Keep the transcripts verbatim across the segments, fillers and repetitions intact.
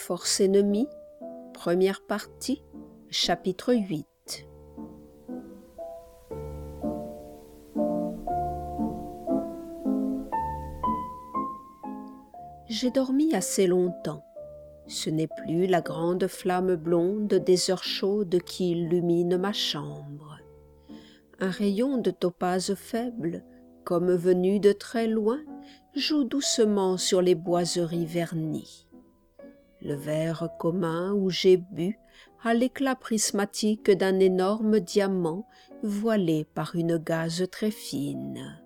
Force ennemie, première partie, chapitre huit. J'ai dormi assez longtemps. Ce n'est plus la grande flamme blonde des heures chaudes qui illumine ma chambre. Un rayon de topaze faible, comme venu de très loin, joue doucement sur les boiseries vernies. Le verre commun où j'ai bu a l'éclat prismatique d'un énorme diamant voilé par une gaze très fine.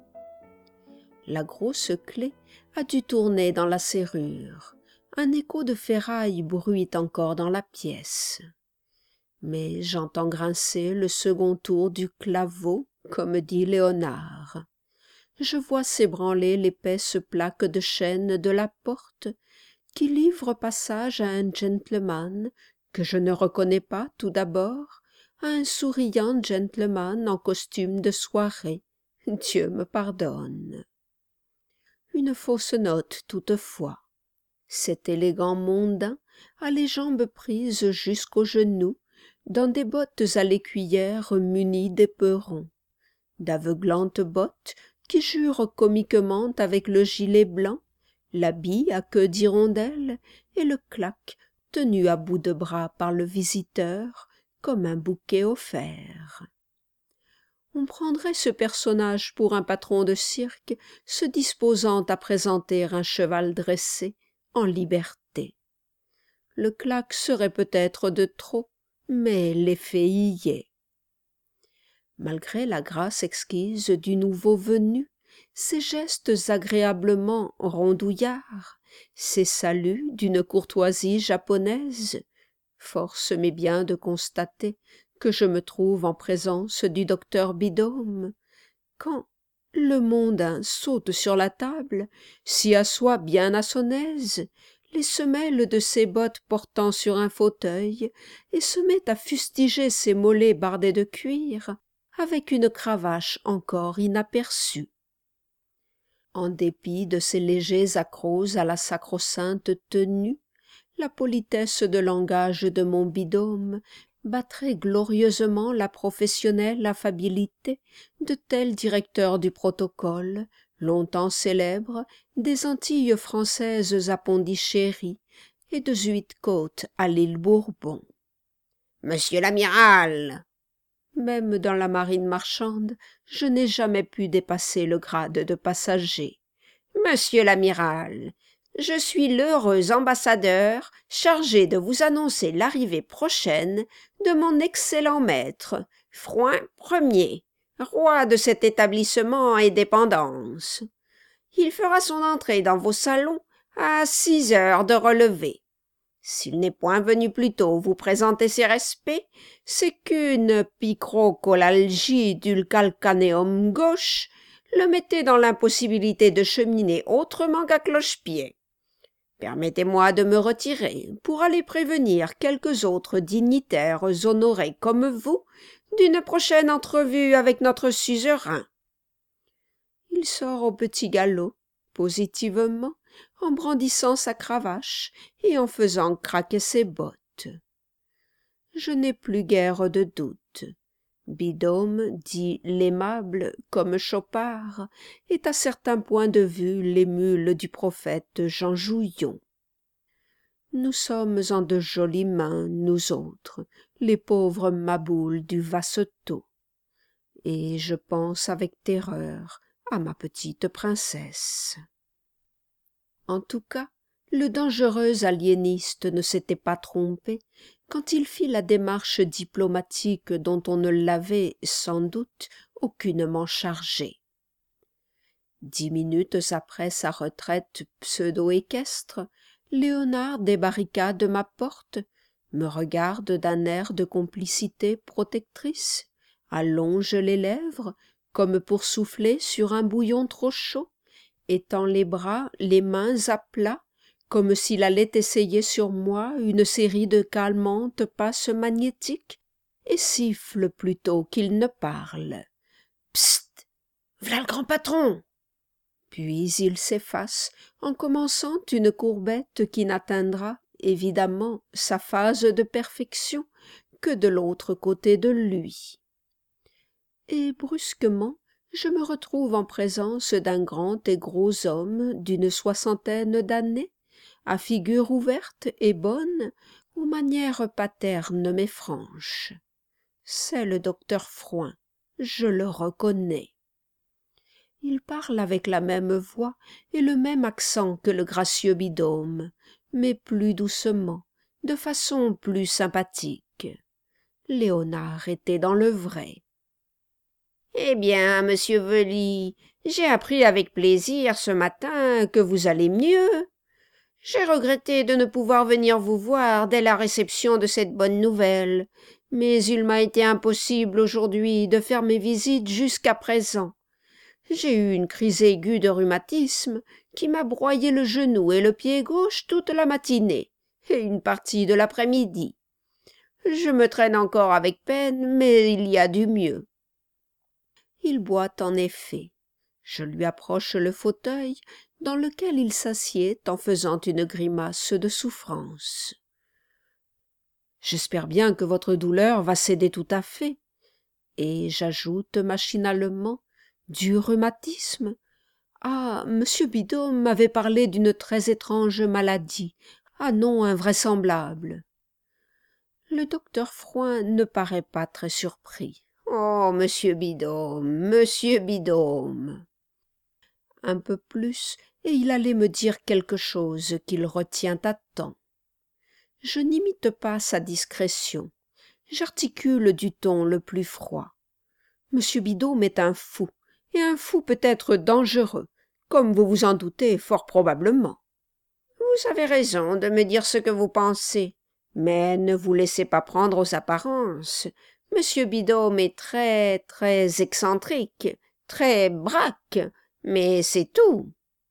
La grosse clé a dû tourner dans la serrure. Un écho de ferraille bruit encore dans la pièce. Mais j'entends grincer le second tour du claveau, comme dit Léonard. Je vois s'ébranler l'épaisse plaque de chêne de la porte, qui livre passage à un gentleman que je ne reconnais pas tout d'abord, à un souriant gentleman en costume de soirée. Dieu me pardonne. Une fausse note toutefois. Cet élégant mondain a les jambes prises jusqu'aux genoux, dans des bottes à l'écuyère munies d'éperons, d'aveuglantes bottes qui jurent comiquement avec le gilet blanc, l'habit à queue d'hirondelle et le claque tenu à bout de bras par le visiteur comme un bouquet offert. On prendrait ce personnage pour un patron de cirque se disposant à présenter un cheval dressé en liberté. Le claque serait peut-être de trop, mais l'effet y est. Malgré la grâce exquise du nouveau venu, ses gestes agréablement rondouillards, ses saluts d'une courtoisie japonaise, force m'est bien de constater que je me trouve en présence du docteur Bidôme, quand le mondain saute sur la table, s'y assoit bien à son aise, les semelles de ses bottes portant sur un fauteuil, et se met à fustiger ses mollets bardés de cuir, avec une cravache encore inaperçue. En dépit de ses légers accros à la sacro-sainte tenue, la politesse de langage de mon Bidôme battrait glorieusement la professionnelle affabilité de tel directeur du protocole, longtemps célèbre, des Antilles françaises à Pondichéry et de Zuïde-Côte à l'île Bourbon. « Monsieur l'amiral !» Même dans la marine marchande, je n'ai jamais pu dépasser le grade de passager. « Monsieur l'amiral, je suis l'heureux ambassadeur chargé de vous annoncer l'arrivée prochaine de mon excellent maître, Frouin Ier, roi de cet établissement et dépendance. Il fera son entrée dans vos salons à six heures de relevée. S'il n'est point venu plus tôt vous présenter ses respects, c'est qu'une picrocolalgie du calcanéum gauche le mettait dans l'impossibilité de cheminer autrement qu'à cloche-pied. Permettez-moi de me retirer pour aller prévenir quelques autres dignitaires honorés comme vous d'une prochaine entrevue avec notre suzerain. » Il sort au petit galop, positivement, en brandissant sa cravache et en faisant craquer ses bottes. Je n'ai plus guère de doute. Bidôme, dit l'aimable comme Chopard, est à certains points de vue l'émule du prophète Jean Jouillon. Nous sommes en de jolies mains, nous autres, les pauvres maboules du Vassetot, et je pense avec terreur à ma petite princesse. En tout cas, le dangereux aliéniste ne s'était pas trompé quand il fit la démarche diplomatique dont on ne l'avait, sans doute, aucunement chargé. Dix minutes après sa retraite pseudo-équestre, Léonard débarricade ma porte, me regarde d'un air de complicité protectrice, allonge les lèvres, comme pour souffler sur un bouillon trop chaud, étend les bras, les mains à plat, comme s'il allait essayer sur moi une série de calmantes passes magnétiques, et siffle plutôt qu'il ne parle. « Psst! V'là le grand patron !» Puis il s'efface en commençant une courbette qui n'atteindra, évidemment sa phase de perfection que de l'autre côté de lui. Et brusquement, je me retrouve en présence d'un grand et gros homme d'une soixantaine d'années, à figure ouverte et bonne, aux manières paternes mais franches. C'est le docteur Frouin, je le reconnais. Il parle avec la même voix et le même accent que le gracieux Bidôme, mais plus doucement, de façon plus sympathique. Léonard était dans le vrai. « Eh bien, monsieur Veuly, j'ai appris avec plaisir ce matin que vous allez mieux. J'ai regretté de ne pouvoir venir vous voir dès la réception de cette bonne nouvelle, mais il m'a été impossible aujourd'hui de faire mes visites jusqu'à présent. J'ai eu une crise aiguë de rhumatisme qui m'a broyé le genou et le pied gauche toute la matinée et une partie de l'après-midi. Je me traîne encore avec peine, mais il y a du mieux. » Il boite en effet. Je lui approche le fauteuil dans lequel il s'assied en faisant une grimace de souffrance. « J'espère bien que votre douleur va céder tout à fait. » Et j'ajoute machinalement « du rhumatisme. Ah, monsieur Bidôme m'avait parlé d'une très étrange maladie, un nom invraisemblable. » Le docteur Frouin ne paraît pas très surpris. « Oh, monsieur Bidôme, monsieur Bidôme !» Un peu plus, et il allait me dire quelque chose qu'il retient à temps. Je n'imite pas sa discrétion. J'articule du ton le plus froid. Monsieur Bidôme est un fou, et un fou peut être dangereux, comme vous vous en doutez fort probablement. Vous avez raison de me dire ce que vous pensez, mais ne vous laissez pas prendre aux apparences. Monsieur Bidôme est très, très excentrique, très braque, mais c'est tout.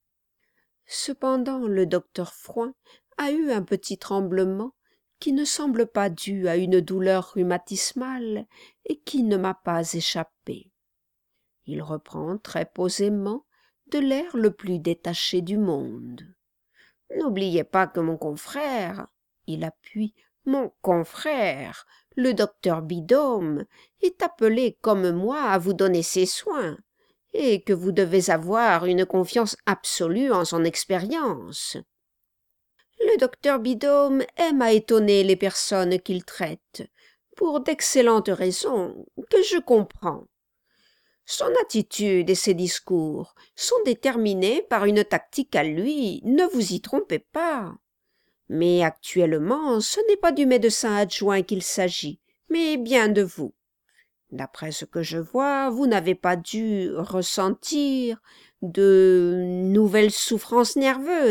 Cependant, le docteur Frouin a eu un petit tremblement qui ne semble pas dû à une douleur rhumatismale et qui ne m'a pas échappé. Il reprend très posément, de l'air le plus détaché du monde. « N'oubliez pas que mon confrère, il appuie, mon confrère, le docteur Bidôme, est appelé comme moi à vous donner ses soins, et que vous devez avoir une confiance absolue en son expérience. Le docteur Bidôme aime à étonner les personnes qu'il traite, pour d'excellentes raisons que je comprends. Son attitude et ses discours sont déterminés par une tactique à lui, ne vous y trompez pas. Mais actuellement, ce n'est pas du médecin adjoint qu'il s'agit, mais bien de vous. D'après ce que je vois, vous n'avez pas dû ressentir de nouvelles souffrances nerveuses. »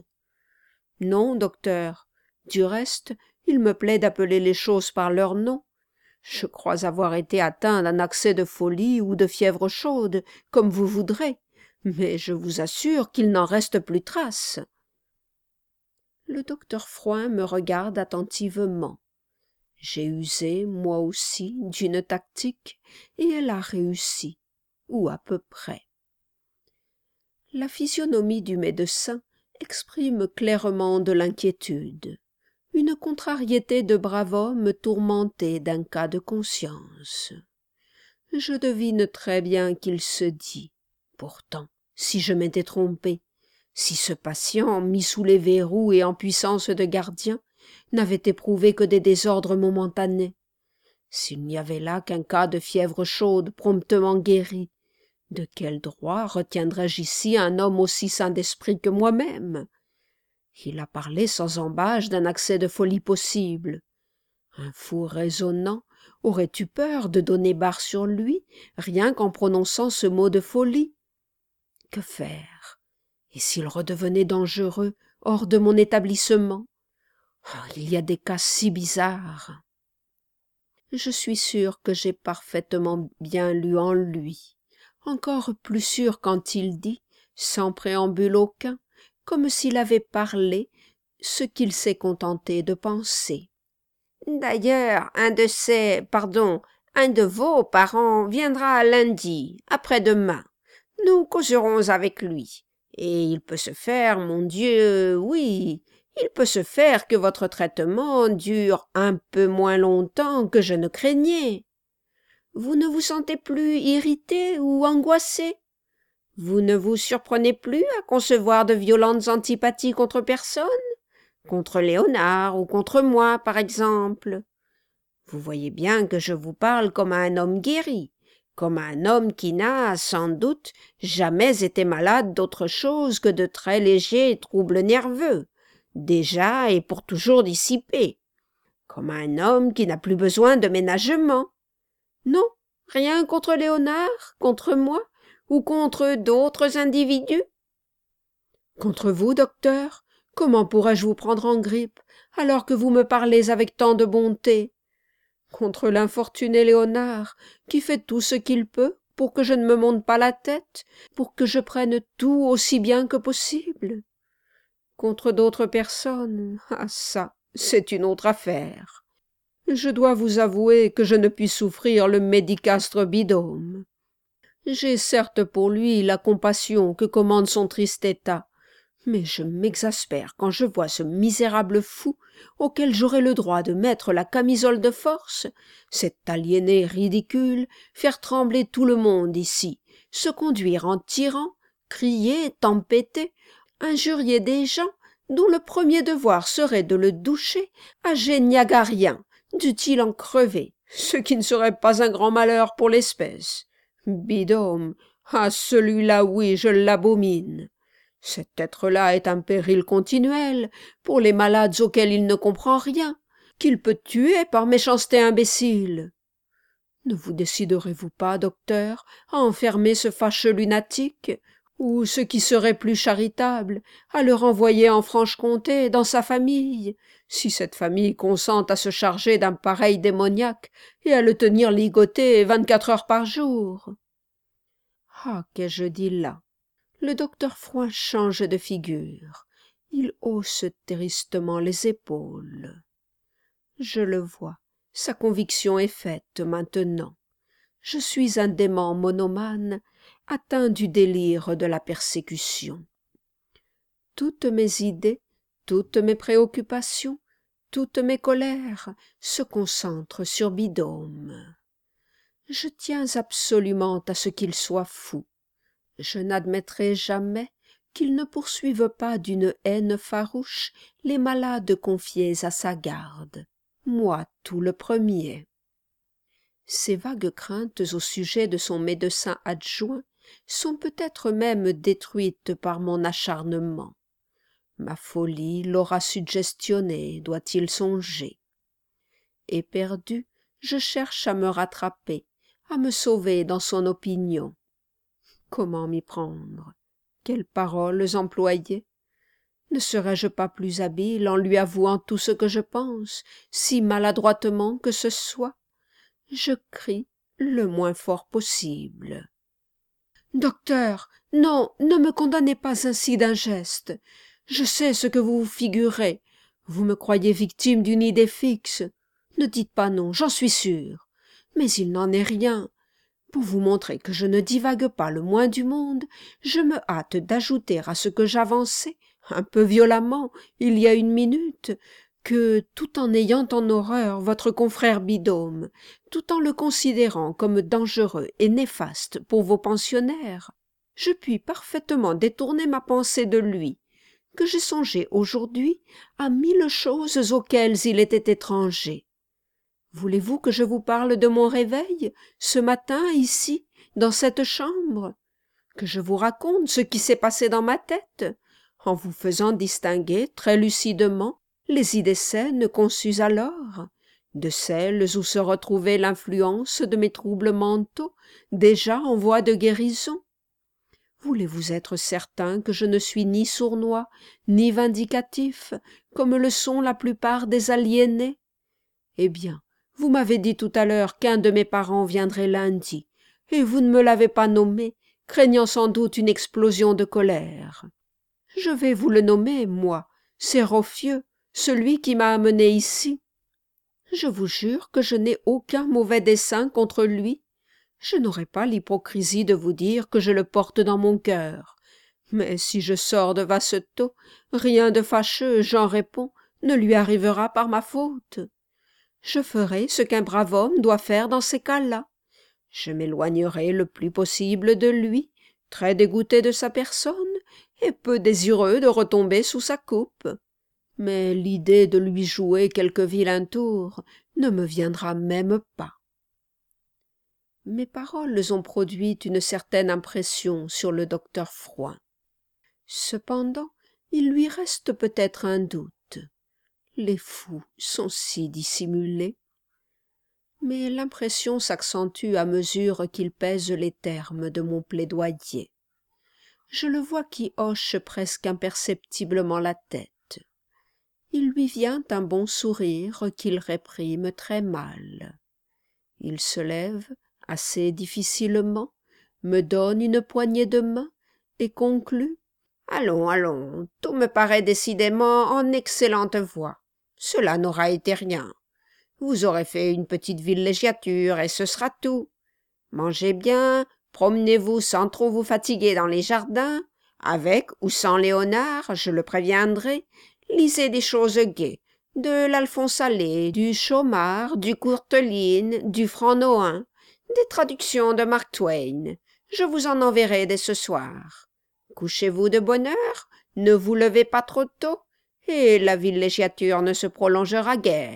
« Non, docteur. Du reste, il me plaît d'appeler les choses par leur nom. Je crois avoir été atteint d'un accès de folie ou de fièvre chaude, comme vous voudrez, mais je vous assure qu'il n'en reste plus trace. » Le docteur Frouin me regarde attentivement. J'ai usé, moi aussi, d'une tactique, et elle a réussi, ou à peu près. La physionomie du médecin exprime clairement de l'inquiétude, une contrariété de brave homme tourmenté d'un cas de conscience. Je devine très bien qu'il se dit « Pourtant, si je m'étais trompé, si ce patient, mis sous les verrous et en puissance de gardien, n'avait éprouvé que des désordres momentanés, s'il n'y avait là qu'un cas de fièvre chaude promptement guéri, de quel droit retiendrais-je ici un homme aussi sain d'esprit que moi-même? Il a parlé sans embâche d'un accès de folie possible. Un fou raisonnant aurait eu peur de donner barre sur lui, rien qu'en prononçant ce mot de folie. Que faire? Et s'il redevenait dangereux, hors de mon établissement? Oh, il y a des cas si bizarres. Je suis sûre que j'ai parfaitement bien lu en lui, encore plus sûr quand il dit, sans préambule aucun, comme s'il avait parlé, ce qu'il s'est contenté de penser. D'ailleurs, un de ses, pardon, un de vos parents viendra lundi, après-demain. Nous causerons avec lui. Et il peut se faire, mon Dieu, oui, Il peut se faire que votre traitement dure un peu moins longtemps que je ne craignais. Vous ne vous sentez plus irrité ou angoissé? Vous ne vous surprenez plus à concevoir de violentes antipathies contre personne? Contre Léonard ou contre moi, par exemple? Vous voyez bien que je vous parle comme à un homme guéri, comme à un homme qui n'a, sans doute, jamais été malade d'autre chose que de très légers troubles nerveux, déjà et pour toujours dissipés, comme à un homme qui n'a plus besoin de ménagement. Non, rien contre Léonard, contre moi, ou contre d'autres individus? Contre vous, docteur? Comment pourrais-je vous prendre en grippe, alors que vous me parlez avec tant de bonté? Contre l'infortuné Léonard, qui fait tout ce qu'il peut pour que je ne me monte pas la tête, pour que je prenne tout aussi bien que possible? Contre d'autres personnes, ah ça, c'est une autre affaire. Je dois vous avouer que je ne puis souffrir le médicastre Bidôme. J'ai certes pour lui la compassion que commande son triste état, mais je m'exaspère quand je vois ce misérable fou auquel j'aurais le droit de mettre la camisole de force, cet aliéné ridicule, faire trembler tout le monde ici, se conduire en tyran, crier, tempêter, injurier des gens dont le premier devoir serait de le doucher à Géniagarien, dût-il en crever, ce qui ne serait pas un grand malheur pour l'espèce. Bidôme, ah celui-là, oui, je l'abomine. Cet être-là est un péril continuel pour les malades auxquels il ne comprend rien, qu'il peut tuer par méchanceté imbécile. Ne vous déciderez-vous pas, docteur, à enfermer ce fâcheux lunatique, ou, ce qui serait plus charitable, à le renvoyer en Franche-Comté, dans sa famille, si cette famille consent à se charger d'un pareil démoniaque et à le tenir ligoté vingt-quatre heures par jour? Ah, qu'ai-je dit là? Le docteur Froid change de figure. Il hausse tristement les épaules. Je le vois, sa conviction est faite maintenant. Je suis un dément monomane, atteint du délire de la persécution. Toutes mes idées, toutes mes préoccupations, toutes mes colères se concentrent sur Bidôme. Je tiens absolument à ce qu'il soit fou. Je n'admettrai jamais qu'il ne poursuive pas d'une haine farouche les malades confiés à sa garde, moi tout le premier. Ces vagues craintes au sujet de son médecin adjoint sont peut-être même détruites par mon acharnement. Ma folie l'aura suggestionné, doit-il songer. Éperdu, je cherche à me rattraper, à me sauver dans son opinion. Comment m'y prendre? Quelles paroles employer? Ne serais-je pas plus habile en lui avouant tout ce que je pense, si maladroitement que ce soit? Je crie le moins fort possible. Docteur, non, ne me condamnez pas ainsi d'un geste. Je sais ce que vous vous figurez. Vous me croyez victime d'une idée fixe. Ne dites pas non, j'en suis sûre. Mais il n'en est rien. Pour vous montrer que je ne divague pas le moins du monde, je me hâte d'ajouter à ce que j'avançais, un peu violemment, il y a une minute, que, tout en ayant en horreur votre confrère Bidôme, tout en le considérant comme dangereux et néfaste pour vos pensionnaires, je puis parfaitement détourner ma pensée de lui, que j'ai songé aujourd'hui à mille choses auxquelles il était étranger. Voulez-vous que je vous parle de mon réveil, ce matin, ici, dans cette chambre? Que je vous raconte ce qui s'est passé dans ma tête, en vous faisant distinguer très lucidement les idées saines conçues alors, de celles où se retrouvait l'influence de mes troubles mentaux, déjà en voie de guérison? Voulez-vous être certain que je ne suis ni sournois, ni vindicatif, comme le sont la plupart des aliénés? Eh bien, vous m'avez dit tout à l'heure qu'un de mes parents viendrait lundi, et vous ne me l'avez pas nommé, craignant sans doute une explosion de colère. Je vais vous le nommer, moi, Séraphieux, celui qui m'a amené ici. Je vous jure que je n'ai aucun mauvais dessein contre lui. Je n'aurai pas l'hypocrisie de vous dire que je le porte dans mon cœur, Mais si je sors de Vasetot, rien de fâcheux, j'en réponds, ne lui arrivera par ma faute. Je ferai ce qu'un brave homme doit faire dans ces cas-là. Je m'éloignerai le plus possible de lui, très dégoûté de sa personne et peu désireux de retomber sous sa coupe. Mais l'idée de lui jouer quelque vilain tour ne me viendra même pas. Mes paroles ont produit une certaine impression sur le docteur Froin. Cependant, il lui reste peut-être un doute. Les fous sont si dissimulés. Mais l'impression s'accentue à mesure qu'il pèse les termes de mon plaidoyer. Je le vois qui hoche presque imperceptiblement la tête. Il lui vient un bon sourire qu'il réprime très mal. Il se lève assez difficilement, me donne une poignée de main et conclut: « Allons, allons, tout me paraît décidément en excellente voie. Cela n'aura été rien. Vous aurez fait une petite villégiature et ce sera tout. Mangez bien, promenez-vous sans trop vous fatiguer dans les jardins, avec ou sans Léonard, je le préviendrai, lisez des choses gaies, de l'Alphonse Allais, du Chaumard, du Courteline, du Franc Nohain, des traductions de Mark Twain. Je vous en enverrai dès ce soir. Couchez-vous de bonne heure, ne vous levez pas trop tôt, et la villégiature ne se prolongera guère. »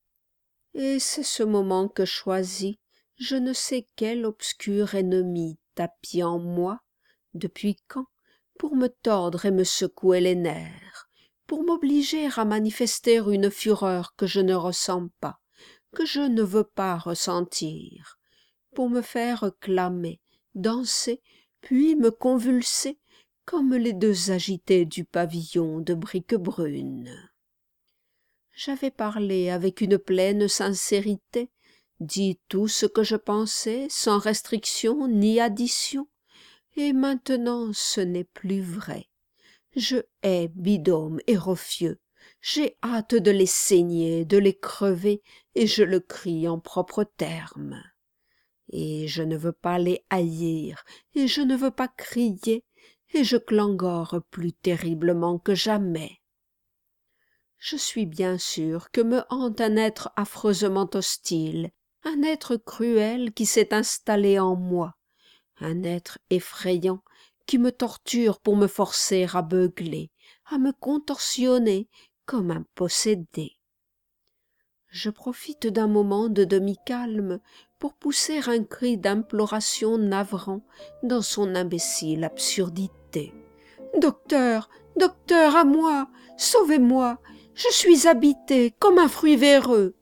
Et c'est ce moment que choisit je ne sais quel obscur ennemi tapi en moi, depuis quand, pour me tordre et me secouer les nerfs, pour m'obliger à manifester une fureur que je ne ressens pas, que je ne veux pas ressentir, pour me faire clamer, danser, puis me convulser, comme les deux agités du pavillon de Briquebrune. J'avais parlé avec une pleine sincérité, dit tout ce que je pensais, sans restriction ni addition, et maintenant ce n'est plus vrai. Je hais Bidôme et Roffieux, j'ai hâte de les saigner, de les crever, et je le crie en propres termes. Et je ne veux pas les haïr, et je ne veux pas crier, et je clangore plus terriblement que jamais. Je suis bien sûre que me hante un être affreusement hostile, un être cruel qui s'est installé en moi, un être effrayant qui me torture pour me forcer à beugler, à me contorsionner comme un possédé. Je profite d'un moment de demi-calme pour pousser un cri d'imploration navrant dans son imbécile absurdité. « Docteur, docteur, à moi, sauvez-moi, je suis habité comme un fruit véreux,